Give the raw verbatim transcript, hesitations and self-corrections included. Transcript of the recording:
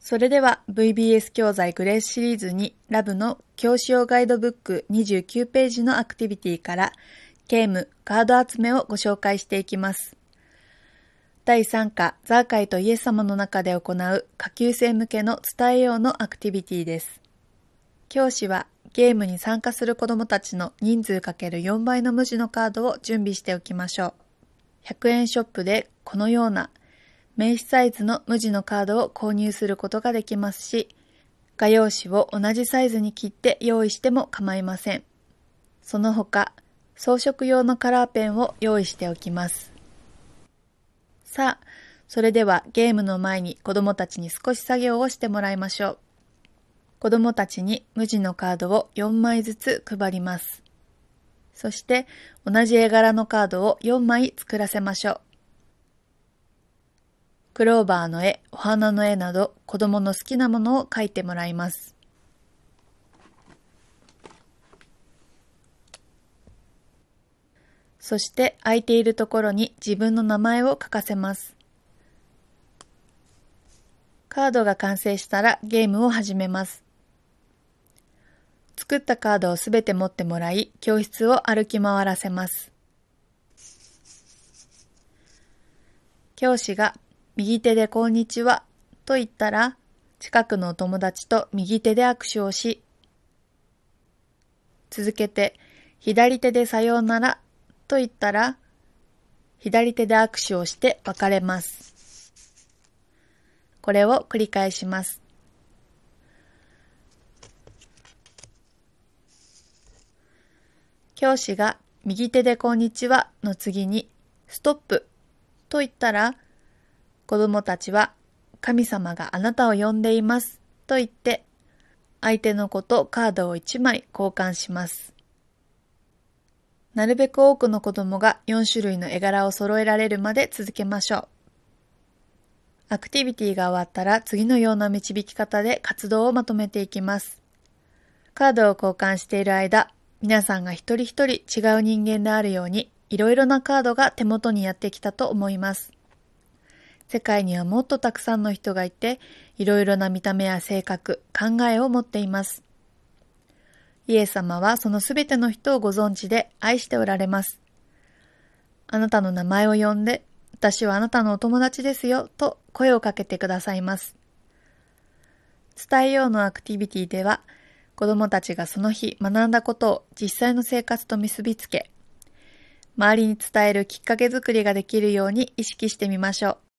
それでは ブイビーエス 教材グレースシリーズにラブの教師用ガイドブックにじゅうきゅうページのアクティビティからゲームカード集めをご紹介していきます。だいさん課ザーカイとイエス様の中で行う下級生向けの伝えようのアクティビティです。教師はゲームに参加する子どもたちの人数 かけるよん 倍の無地のカードを準備しておきましょう。ひゃくえんショップでこのような名刺サイズの無地のカードを購入することができますし、画用紙を同じサイズに切って用意しても構いません。その他、装飾用のカラーペンを用意しておきます。さあ、それではゲームの前に子どもたちに少し作業をしてもらいましょう。子どもたちに無地のカードをよんまいずつ配ります。そして同じ絵柄のカードをよんまい作らせましょう。クローバーの絵、お花の絵など子供の好きなものを描いてもらいます。そして空いているところに自分の名前を書かせます。カードが完成したらゲームを始めます。作ったカードをすべて持ってもらい、教室を歩き回らせます。教師が右手でこんにちはと言ったら、近くのお友達と右手で握手をし、続けて左手でさようならと言ったら、左手で握手をして別れます。これを繰り返します。教師が右手でこんにちはの次にストップと言ったら、子供たちは神様があなたを呼んでいますと言って相手の子とカードをいちまい交換します。なるべく多くの子供がよん種類の絵柄を揃えられるまで続けましょう。アクティビティが終わったら次のような導き方で活動をまとめていきます。カードを交換している間、皆さんが一人一人違う人間であるようにいろいろなカードが手元にやってきたと思います。世界にはもっとたくさんの人がいて、いろいろな見た目や性格、考えを持っています。イエス様はそのすべての人をご存知で愛しておられます。あなたの名前を呼んで、私はあなたのお友達ですよと声をかけてくださいます。伝えようのアクティビティでは、子どもたちがその日学んだことを実際の生活と結びつけ、周りに伝えるきっかけ作りができるように意識してみましょう。